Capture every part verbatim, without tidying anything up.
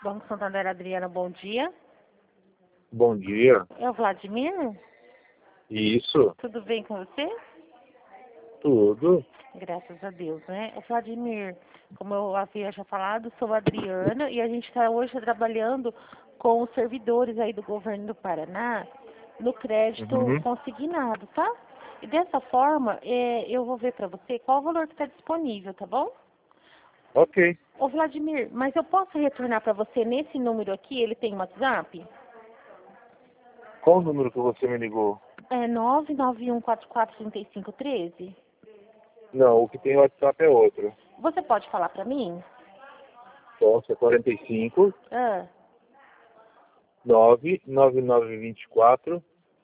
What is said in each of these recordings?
Banco Santander, Adriana, bom dia. Bom dia. É o Vladimir? Isso, Tudo bem com você? tudo. Graças a Deus, né? O Vladimir, como eu havia já falado, sou a Adriana e a gente está hoje trabalhando com os servidores aí do governo do Paraná no crédito Uhum. consignado, tá? E dessa forma, é, eu vou ver para você qual o valor que está disponível, tá bom? Ok. Ô Vladimir, mas eu posso retornar para você nesse número aqui? Ele tem WhatsApp? Qual o número que você me ligou? É nove nove um quatro quatro três cinco um três? Não, o que tem WhatsApp é outro. Você pode falar para mim? Posso, é quarenta e cinco, Ah, nove nove nove vinte e quatro,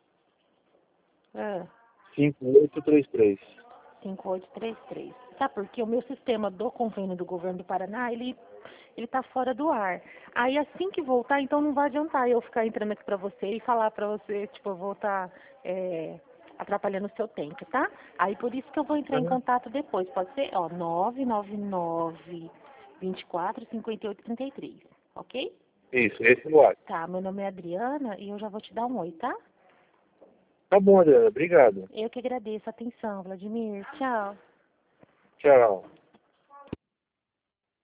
ah, cinco oito três três. cinco oito três três. Sabe por quê? O meu sistema do convênio do governo do Paraná, ele ele tá fora do ar. Aí assim que voltar, então não vai adiantar eu ficar entrando aqui para você e falar para você, tipo, eu vou estar é, atrapalhando o seu tempo, tá? Aí por isso que eu vou entrar em Uhum. contato depois. Pode ser, ó, nove nove nove vinte e quatro cinquenta e oito trinta e três, ok? Isso, esse é o WhatsApp. Tá, meu nome é Adriana e eu já vou te dar um oi, tá? Tá bom, Adriana. Obrigado. Eu que agradeço a atenção, Vladimir. Tchau. Tchau.